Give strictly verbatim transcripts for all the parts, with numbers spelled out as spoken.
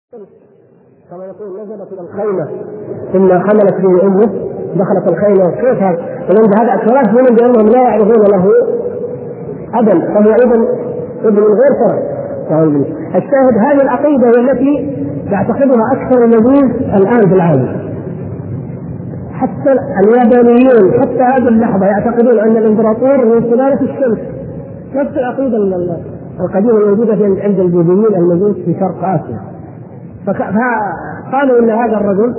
كما يقول نزلت الى الخيمه ثم حملت به امه دخلت الخيمه. كيف هذا؟ اذا هذا اعتراف منهم بانهم لا يعرفون له ابا، فهو اذا ابن غير فرع. الشاهد هذه العقيده هي التي يعتقدها اكثر المجوس الان في العالم، حتى اليابانيون حتى هذه اللحظه يعتقدون ان الامبراطور من سلاله الشمس، نفس العقيده القديمه الموجوده عند البوذيين المجوس في شرق اسيا. فقالوا ان هذا الرجل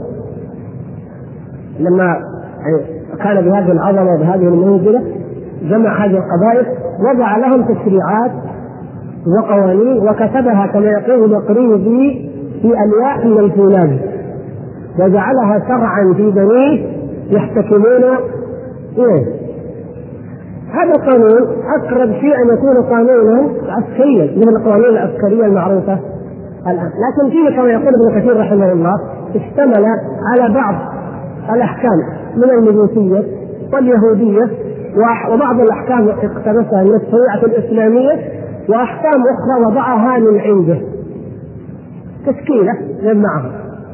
لما كان بهذه العظمه وبهذه المنزله جمع هذه القبائل، وضع لهم تشريعات وقوانين وكتبها كما يقول المقريزي في الواح من الفولاذ، وجعلها شرعا في بنيه يحتكمون اليه. هذا القانون اقرب شيء ان يكون قانونا عسكريا مثل القوانين العسكريه المعروفه الآن، لكن فيه كما يقول ابن كثير رحمه الله اشتمل على بعض الأحكام من المجوسية واليهودية وبعض الأحكام اقتبسها من الشريعة الإسلامية وأحكام أخرى وضعها من عنده تشكيلة جمعها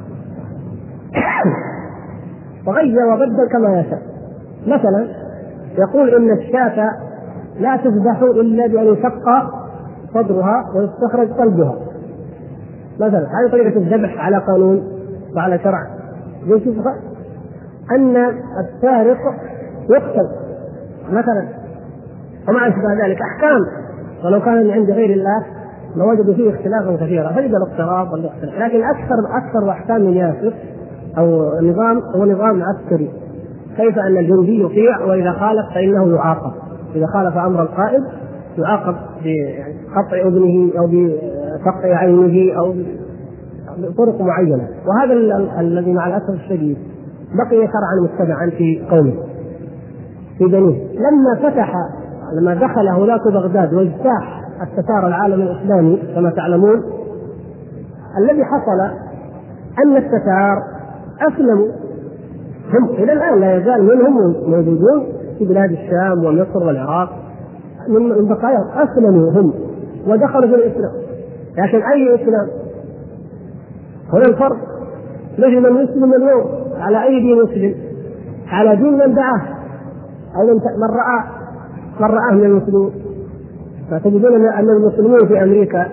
وغير وبدل كما يشاء. مثلا يقول إن الشاة لا تذبح إلا بأن يشق صدرها ويستخرج قلبها مثلا. هذه طريقة الذبح على قانون وعلى شرع. يشوف أن السارق يقتل مثلا وما أشبه ذلك أحكام، ولو كان من عند غير الله لوجدوا فيه اختلافا كثيرا، فجد الاقتراب والاختلاف. لكن أكثر أكثر أحكام ياسر أو نظام هو نظام عسكري، كيف أن الجندي يطيع وإذا خالف فإنه يعاقب، إذا خالف أمر القائد يعاقب بقطع أذنه أو بقطع عينه أو بطرق معينة. وهذا الذي مع الأسف الشديد بقي شرعا متبعا في قومه في بنيه. لما فتح لما دخل هولاك بغداد واجتاح التتار العالم الإسلامي كما تعلمون، الذي حصل أن التتار أسلموا، هم إلى الآن لا يزال منهم موجودون في بلاد الشام ومصر والعراق من بقايا، أسلموا هم ودخلوا في الإسلام. لكن أي إسلام؟ هنا الفرق، نجد من يسلم اليوم على أي دين مسلم؟ على دين من دعاه أو من رأى من رآه من المسلمين. فتجدون أن المسلمين في أمريكا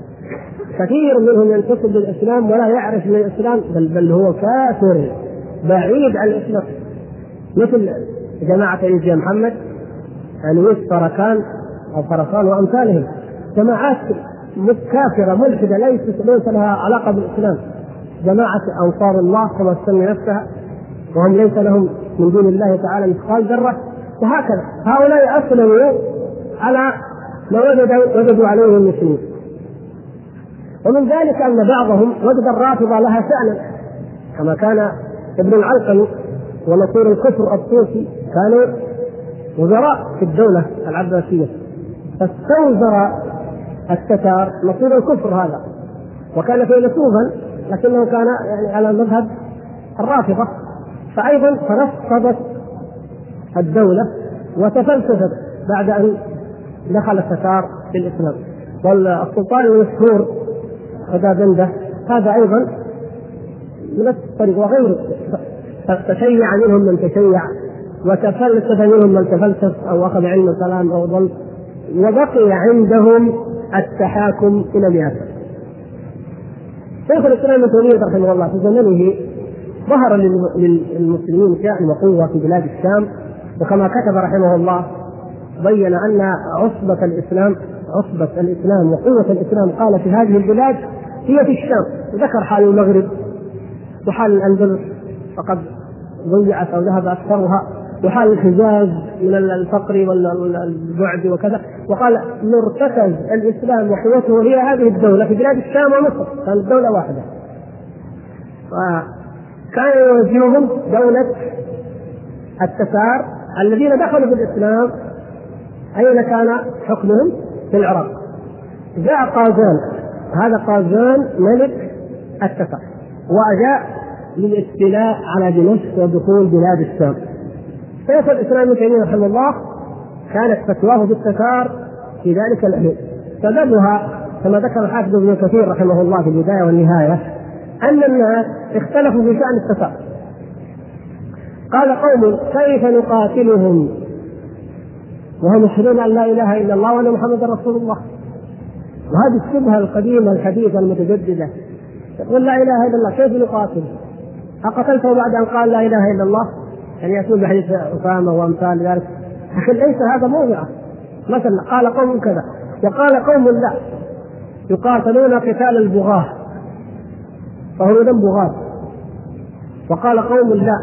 كثير منهم ينتسب للإسلام ولا يعرف من الإسلام، بل, بل هو كافر بعيد عن الإسلام، مثل جماعة إنجيل محمد أنويس فركان أو فركان وأمثالهم، جماعات كافرة ملحدة ليس لها علاقة بالإسلام. جماعة أنصار الله كما تسمي نفسها، وهم ليس لهم من دون الله تعالى مثقال ذرة. وهكذا هؤلاء أسلموا على ما وجدوا, وجدوا عليه المسلمين. ومن ذلك أن بعضهم وجد الرافضة لها شأنا، كما كان ابن العلقمي ونصير الكفر الطوسي كانوا وزراء في الدولة العباسية، فاستوزر التتار نصير الكفر هذا، وكان فيلسوفا لكنه كان يعني على مذهب الرافضة، فأيضا تنصبت الدولة وتفلسفت بعد أن دخل التتار في الإسلام. والسلطان المشهور غدابنده هذا أيضا من الطريق وغيره، فتشيع منهم من تشيع وتفلسف منهم من تفلسف أو أخذ علم الكلام أو ظل، وبقي عندهم التحاكم إلى الياسر. شيخ الإسلام ابن تيمية رحمه الله في زمنه ظهر للمسلمين شأن وقوة في بلاد الشام، وكما كتب رحمه الله بين أن عصبة الإسلام عصبة الإسلام وقوة الإسلام قال في هذه البلاد هي في الشام. ذكر حال المغرب وحال الأندلس فقد ضيعت أو ذهب أكثرها، وحال الحجاز من الفقر والبعد وكذا، وقال مرتكز الإسلام وقوته هي هذه الدولة في بلاد الشام ومصر، كانت دولة واحدة. وكان يوجههم دولة التتار الذين دخلوا في الإسلام. أين كان حكمهم؟ في العراق. جاء قازان، هذا قازان ملك التتار، وجاء للاستيلاء على دمشق ودخول بلاد الشام. شيخ الإسلام ابن تيمية رحمه الله كانت فتواه بالتتار في ذلك الحين، سببها كما ذكر الحافظ ابن كثير رحمه الله في البداية والنهاية أن الناس اختلفوا في شأن التتار. قال قوم كيف نقاتلهم وهم يشهدون أن لا إله إلا الله وأن محمدا رسول الله؟ وهذه الشبهة القديمة الحديثة المتجددة، يقول لا إله إلا الله كيف نقاتل؟ أقتلته بعد أن قال لا إله إلا الله؟ يعني يأتون بحديث أسامة وأمثال ذلك. لكن ليس هذا موضعه. مثلا قال قوم كذا وقال قوم لا يقاتلون قتال البغاة فهم إذن بغاة، وقال قوم لا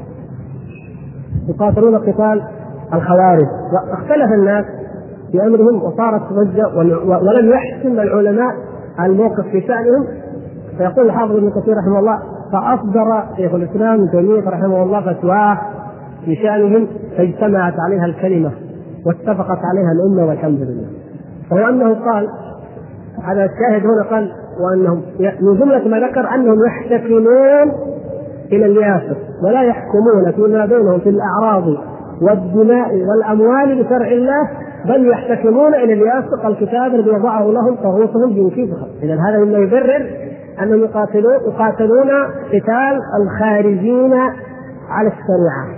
يقاتلون قتال الخوارج. واختلف الناس في أمرهم وصارت ضجة ولم يحسن العلماء الموقف في شأنهم. فيقول الحافظ ابن كثير رحمه الله فأصدر شيخ الإسلام ابن تيمية رحمه الله فتواه في شأنهم فاجتمعت عليها الكلمة واتفقت عليها الأمة والحمد لله. فهو أنه قال هذا الشاهد هنا قال وأنهم من جملة ما ذكر أنهم يحتكمون إلى الياسر ولا يحكمون فيما بينهم في الأعراض والدماء والأموال بشرع الله، بل يحتكمون إلى الياسر الكتاب الذي وضعه لهم طاغوتهم بوكيفها. إذن هذا مما يبرر أنهم يقاتلون يقاتلون قتال الخارجين على الشريعة،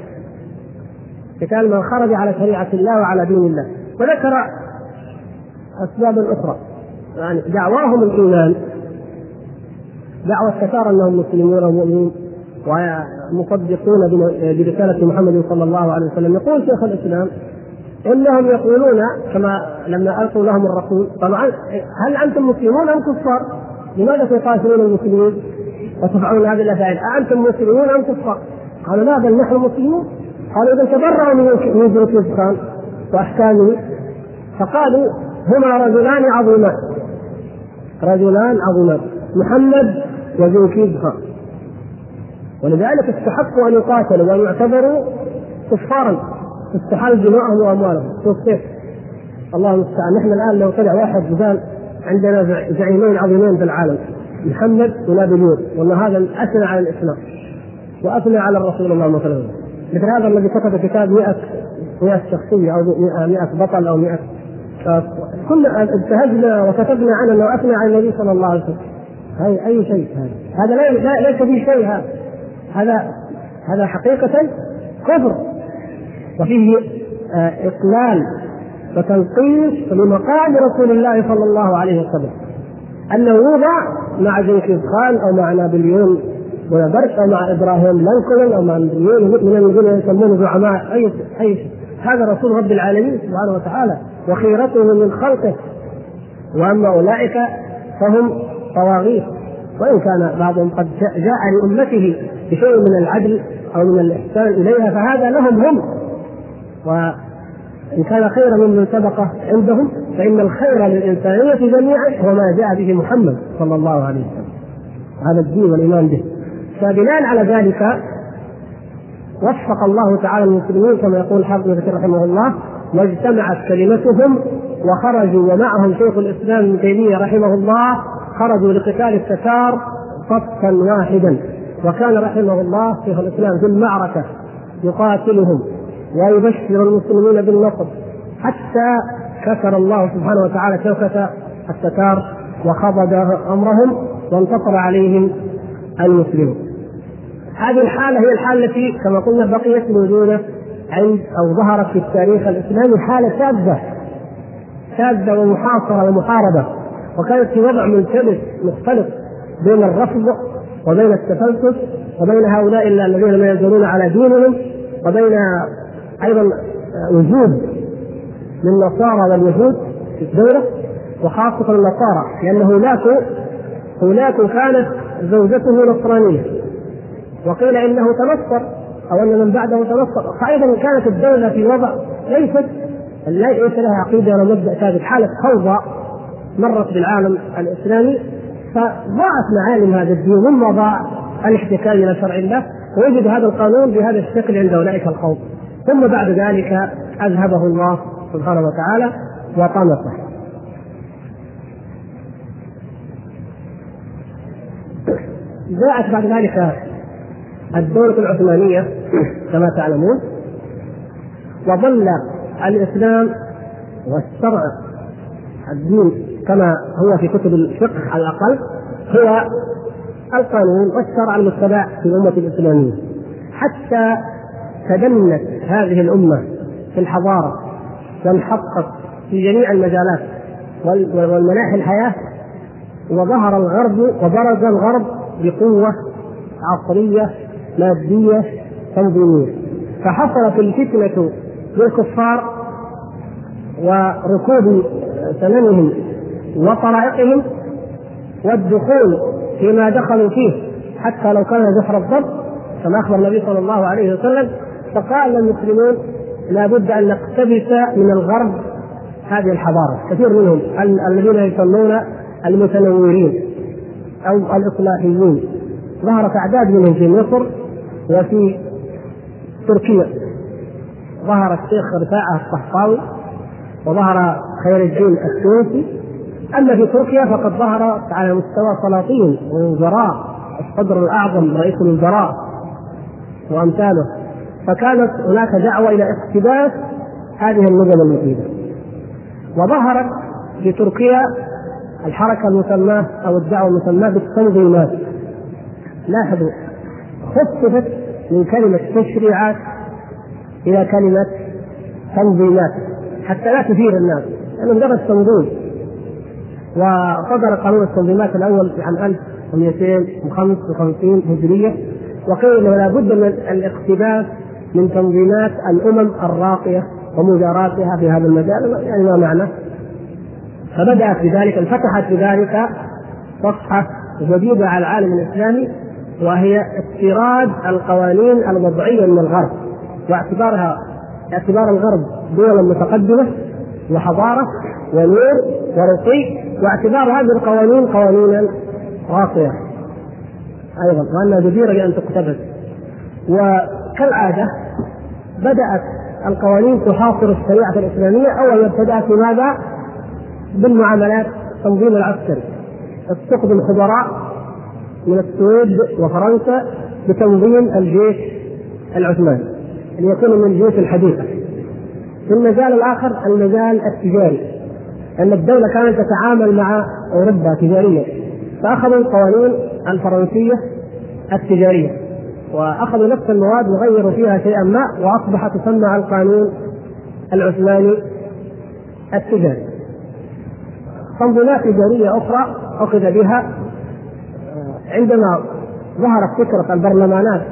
قتال من خرج على شريعة الله وعلى دين الله. وذكر أسباب أخرى، يعني دعواهم الإيمان، دعوة التتار أنهم مسلمون ومؤمنين ومصدقون برسالة محمد صلى الله عليه وسلم. يقول شيخ الإسلام إنهم يقولون كما لما ألقوا لهم الرسول طبعا هل أنتم مسلمون أم كفار؟ لماذا تقاتلون المسلمين وتفعلون هذه الأفعال؟ أأنتم مسلمون أم كفار؟ قالوا لا بل نحن مسلمون. قالوا إذا تبرأوا من جنكيز خان وأحكامه. فقالوا هما رجلان عظيمان رجلان عظيمان محمد وجنكيز خان، ولذلك استحقوا أن يقاتلوا وأن يعتبروا كفارا استحال دماءهم وأموالهم. شوف كيف الله المستعان. نحن الآن لو طلع واحد مثال عندنا زعيمين عظيمين في العالم محمد ونابليون والله هذا أثنى على الإسلام وأثنى على الرسول الله مثلا، مثل هذا الذي كتب كتاب مئة مئة شخصية أو مئة بطل أو مئة كنا انتهجنا وكتبنا عنه وأثنى على النبي صلى الله عليه وسلم. هذا أي شيء هذا هذا لا ليس فيه شيء هذا هذا هذا حقيقة كفر وفيه إقلال وتنقيص لمقام رسول الله صلى الله عليه وسلم، أنه يوضع مع جنكيز خان أو مع نابليون بونابرت أو مع إبراهيم لينكولن أو مع نابليون من الذين يسمون زعماء أي أي شيء. هذا رسول رب العالمين سبحانه وتعالى وخيرته من خلقه، وأما أولئك فهم طواغيت، وإن كان بعضهم قد جاء لأمته بشيء من العدل أو من الإحسان إليها فهذا لهم هم، وإن كان خيرا ممن سبق عندهم فإن الخير للإنسانية جميعا هو ما جاء به محمد صلى الله عليه وسلم، هذا الدين والإيمان به. فبناء على ذلك وفق الله تعالى المسلمين كما يقول حافظ ابن كثير رحمه الله واجتمعت كلمتهم وخرجوا ومعهم شيخ الإسلام ابن تيمية رحمه الله خرجوا لقتال التتار صفا واحدا. وكان رحمه الله شيخ الإسلام في المعركة يقاتلهم ويبشر المسلمين بالنصر حتى كسر الله سبحانه وتعالى شوكة التتار وخضد أمرهم وانتصر عليهم المسلمون. هذه الحالة هي الحالة التي كما قلنا بقيت موجودة عند أو ظهرت في التاريخ الإسلامي حالة شاذة شاذة ومحاصرة ومحاربة، وكانت في وضع ملتبس مختلط بين الرفض وبين التفلسف وبين هؤلاء الذين لا يزالون على دينهم وبين أيضا وجود للنصارى واليهود في الدولة وخاصة النصارى، لأن هناك هناك كانت زوجته نصرانية وقيل إنه تنصر أو أن من بعده تنصر، فأيضا كانت الدولة في وضع ليست ليس لها عقيدة ولا مبدأ ثابت، حالة فوضى مرت بالعالم الإسلامي. فضاعت معالم هذا الدين ثم ضاع الاحتكام إلى شرع الله ووجد هذا القانون بهذا الشكل عند أولئك القوم، ثم بعد ذلك أذهبه الله سبحانه وتعالى وطمسه. جاءت بعد ذلك الدولة العثمانية كما تعلمون، وظل الإسلام والشرع الدين كما هو في كتب الفقه على الأقل هو القانون والشرع المتبع في الأمة الإسلامية، حتى تدنت هذه الأمة في الحضارة وانحطت في جميع المجالات والمناحي الحياة، وظهر الغرب وبرز الغرب بقوة عصرية مادية تنظيمية، فحصلت الفتنة للكفار وركوب ثمنهم وطرائقهم والدخول فيما دخلوا فيه حتى لو كان جحر الضب كما أخبر النبي صلى الله عليه وسلم. فقال المسلمون لا بد أن نقتبس من الغرب هذه الحضارة. كثير منهم الذين يسمون المتنورين أو الإصلاحيين، ظهرت أعداد منهم في مصر وفي تركيا، ظهر الشيخ رفاعة الطحطاوي وظهر خير الدين التونسي. أما في تركيا فقد ظهر على مستوى سلاطين ووزراء، الصدر الأعظم رئيس الوزراء وأمثاله، فكانت هناك دعوة إلى اقتباس هذه النظم المفيدة. وظهرت في تركيا الحركة المسماة أو الدعوة المسماة بالتنظيمات. لاحظوا خففت من كلمة تشريعات إلى كلمة تنظيمات حتى لا تثير الناس، لأنه مجرد تنظيم. وصدر قانون التنظيمات الأول في عام ألف ومئتين وخمسة وخمسين هجرية، وقيل أنه لا بد من الاقتباس من تنظيمات الأمم الراقية ومجاراتها في هذا المجال، يعني ما معنى. فبدأت بذلك انفتحت بذلك صفحة جديدة على العالم الإسلامي، وهي استيراد القوانين الوضعية من الغرب واعتبارها اعتبار الغرب دولا متقدمة وحضارة ونور ورقي، واعتبار هذه القوانين قوانينا راقية أيضا وأنها جديرة بأن تقتبس. وكالعادة بدأت القوانين تحاصر الشريعة الإسلامية. أولا ابتدأت بماذا؟ بالمعاملات، التنظيم العسكري، استخدم خبراء من السويد وفرنسا لتنظيم الجيش العثماني ليكون من الجيوش الحديثة. في المجال الآخر المجال التجاري، أن الدولة كانت تتعامل مع أوروبا تجاريا، فأخذوا القوانين الفرنسية التجارية وأخذوا نفس المواد وغيروا فيها شيئا ما، وأصبحت تسمى القانون العثماني التجاري. تنظيمات تجارية أخرى أخذ بها عندما ظهرت فكرة البرلمانات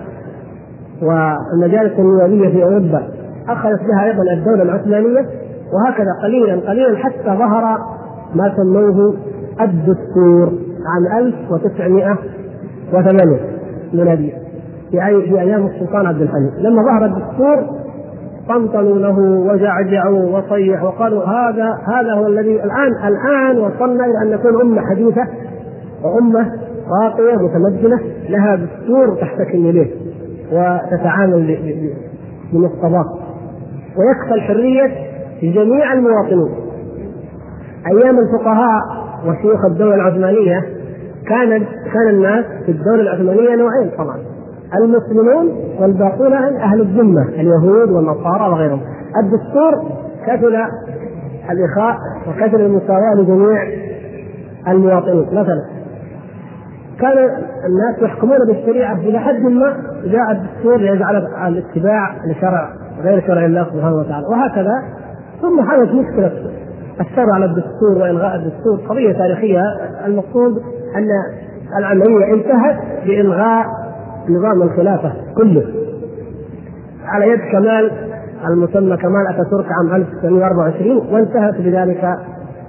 والمجالس النيابية في أوروبا، أخذت بها أيضا الدولة العثمانية، وهكذا قليلا قليلا حتى ظهر ما سموه الدستور عام ألف وتسعمائة وثمانية ميلادية في أيام السلطان عبد الحميد. لما ظهر الدستور طنطنوا له وجعجعوا وصيحوا وقالوا هذا هذا هو الذي الآن الآن وصلنا إلى أن نكون أمة حديثة وأمة راقية متمدنة لها دستور تحتكم إليه وتتعامل بمقتضاه، ويكفل الحرية لجميع المواطنين. أيام الفقهاء وشيوخ الدولة العثمانية كان كان الناس في الدولة العثمانية نوعين طبعا، المسلمون والباقون أهل الذمة اليهود والنصارى وغيرهم. الدستور كفل الإخاء وكفل المساواة لجميع المواطنين. مثلا كان الناس يحكمون بالشريعة إلى حد ما، جاء الدستور ليجعل الاتباع لشرع غير شرع الله سبحانه وتعالى، وهكذا. ثم حدث مشكلة الشرع على الدستور وإلغاء الدستور، قضية تاريخية. المقصود أن العملية انتهت بإلغاء نظام الخلافة كله على يد كمال المسمى كمال أتاتورك عام ألف وتسعمائة وأربعة وعشرين، وانتهت بذلك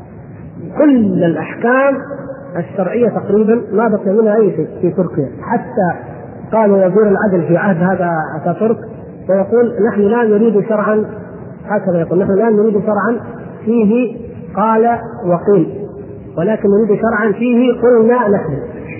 كل الأحكام الشرعية تقريبا ما بقي منها أي شيء في تركيا. حتى قال وزير العدل في عهد هذا أتاتورك ويقول نحن لا نريد شرعا، هكذا يقول نحن لا نريد شرعا فيه قال وقيل، ولكن نريد شرعا فيه قلنا نحن.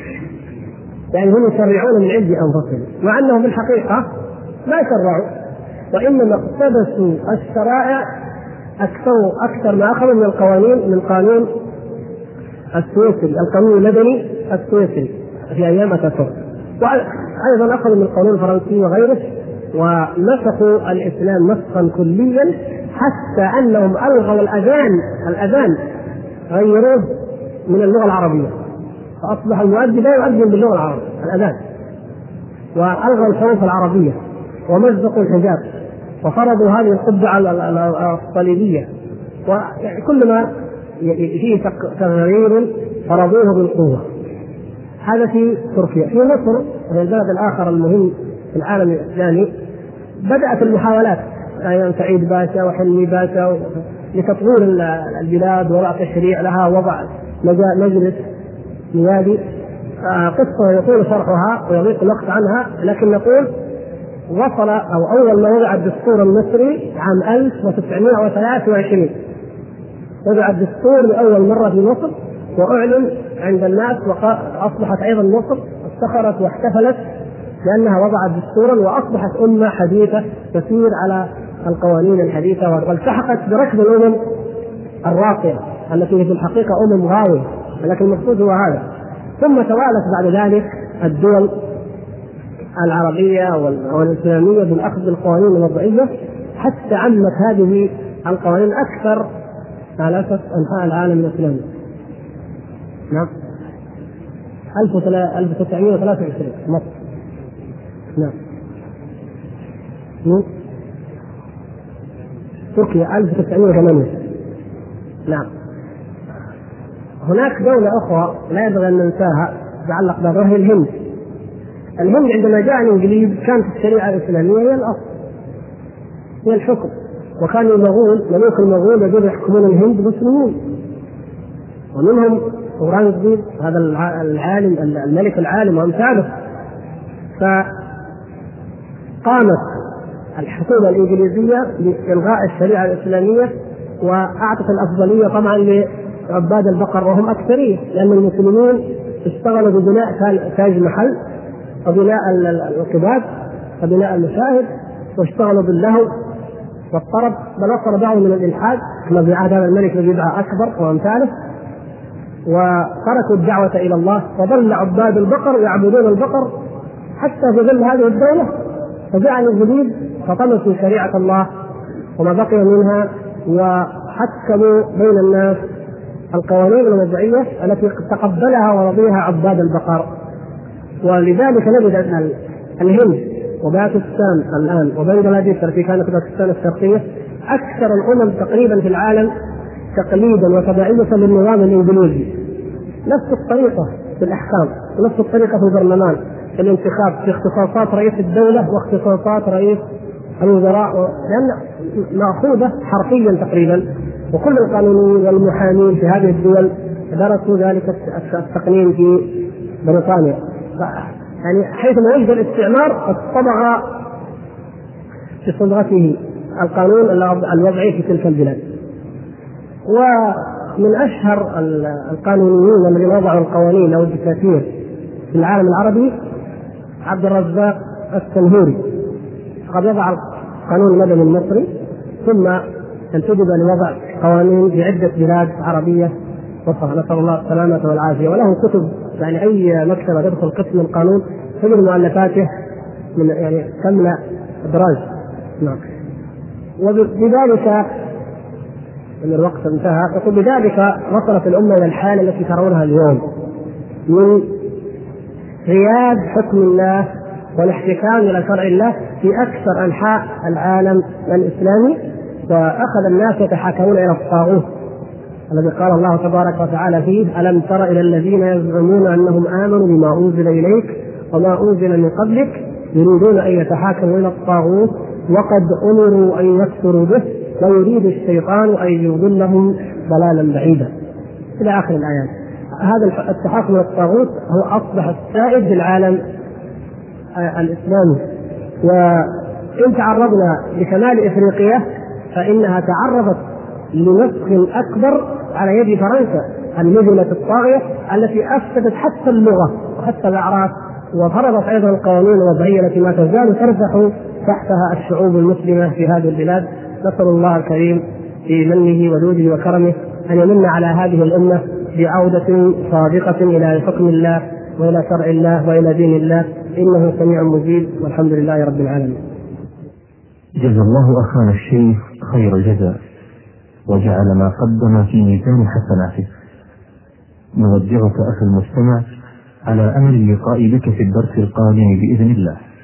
يعني هم يشرعون من عند أنفسهم، مع أنهم بالحقيقة ما شرعوا، وإنما اقتبسوا الشرائع أكثر أكثر ما أخذوا من القوانين من قانون السويسري، القانون المدني السويسري في أيام أتاتورك، وأيضا أخذوا من القانون الفرنسي وغيره، ونسخوا الإسلام نسخا كليا، حتى أنهم ألغوا الأذان الأذان غيروه من اللغة العربية، فأصبح المؤذن لا يؤذن باللغة العربية الأذان، وألغوا الحروف العربية ومزقوا الحجاب وفرضوا هذه القبعة الصليبية، وكل ما فيه تغيير فرضوه بالقوة. هذا في تركيا. في مصر وهي البلد الآخر المهم في العالم الإسلامي بدأت المحاولات أيام سعيد باشا وحلمي باشا لتطوير البلاد ووضع تشريع لها، وضع مجلس نيابي. قصة يطول شرحها ويضيق الوقت عنها، لكن نقول وصل أو أول ما وضع الدستور المصري عام ألف وتسعمائة وثلاثة وعشرين، وضع الدستور لأول مرة في مصر وأعلن عند الناس، وأصبحت أيضا مصر افتخرت واحتفلت لأنها وضعت دستورا وأصبحت أمة حديثة تسير على القوانين الحديثة، والتحقت بركب الأمم الراقية التي في الحقيقة أمم غاوية، لكن المقصود هو هذا. ثم توالت بعد ذلك الدول العربية والإسلامية بالأخذ بالقوانين الوضعية حتى عمت هذه القوانين أكثر على أساس أنحاء العالم الإسلامي. نعم ألف وتسعمائة وثلاثة وعشرين مصر. نعم تركيا ألف وتسعمائة وثمانية. نعم هناك دولة أخرى لا ينبغي أن ننساها تتعلق بها، وهي الهند. الهند عندما جاء الإنجليز كانت الشريعة الإسلامية هي الأصل، هي الحكم، وكان المغول ملوك المغول يجب يحكمون الهند مسلمين، ومنهم أورانغزيب هذا العالم الملك العالم وأمثاله. فقامت الحكومة الإنجليزية بإلغاء الشريعة الإسلامية، وأعطت الأفضلية طبعا لعباد البقر وهم أكثرية، لأن المسلمين اشتغلوا ببناء تاج محل وبناء الكباب وبناء المشاهد، واشتغلوا باللهو والطرب، بل وصل بعضهم من الإلحاد كما في عهد هذا الملك بدعة أكبر وأمثاله، وتركوا الدعوة إلى الله، وظل عباد البقر يعبدون البقر حتى في ظل هذه الدولة. فجاء الإنجليز فطمسوا شريعة الله وما بقي منها، وحكموا بين الناس القوانين الوضعية التي تقبلها ورضيها عباد البقر. ولذلك نجد أن الهند وباكستان الآن وبنغلاديش التي كانت باكستان الشرقية أكثر الأمم تقريبا في العالم تقليدا وتبعية للنظام الإنجليزي، نفس الطريقة في الأحكام ونفس الطريقة في البرلمان، في الانتخاب، في اختصاصات رئيس الدولة واختصاصات رئيس الوزراء، لأن مأخوذة حرفيا تقريبا. وكل القانونيين والمحامين في هذه الدول درسوا ذلك التقنين في بريطانيا، يعني حيثما وجد الاستعمار اصطبغ في صبغته القانون الوضعي في تلك البلاد. ومن أشهر القانونيين الذين وضعوا القوانين أو الدساتير في العالم العربي عبد الرزاق السنهوري، قد وضع القانون المدني المصري، ثم انتدب لوضع قوانين في عدة بلاد عربية أخرى، نسأل الله السلامة والعافية. وله كتب، يعني أي مكتبة تدخل قسم القانون تجد مؤلفاته من يعني تملأ أدراج. نعم. وبذلك ان الوقت انتهى، يقول بذلك وصلت الامه الى الحاله التي ترونها اليوم من غياب حكم الله والاحتكام الى شرع الله في اكثر انحاء العالم الاسلامي، واخذ الناس يتحاكمون الى الطاغوت الذي قال الله تبارك وتعالى فيه: الم تر الى الذين يزعمون انهم امنوا بما انزل اليك وما انزل من قبلك يريدون ان يتحاكموا الى الطاغوت وقد امروا ان يكفروا به ويريد الشيطان أن يضلهم ضلالا بعيدا إلى آخر الآيات. هذا التحاكم للطاغوت هو أصبح السائد في العالم الإسلامي. وإن تعرضنا لشمال إفريقيا فإنها تعرضت لنسخ أكبر على يد فرنسا المذنة الطاغية التي أفسدت حتى اللغة وحتى الأعراف، وفرضت أيضا القوانين الوضعية التي ما تزال ترفع تحتها الشعوب المسلمة في هذه البلاد. نسأل الله الكريم في منه وجوده وكرمه أن يمن على هذه الأمة بعودة صادقة إلى حكم الله وإلى شرع الله وإلى دين الله، إنه سميع مجيب، والحمد لله رب العالمين. جزا الله أخانا الشيخ خير الجزاء، وجعل ما قدم في ميزان حسناته. نودعك أخي المستمع على أمل اللقاء بك في الدرس القادم بإذن الله.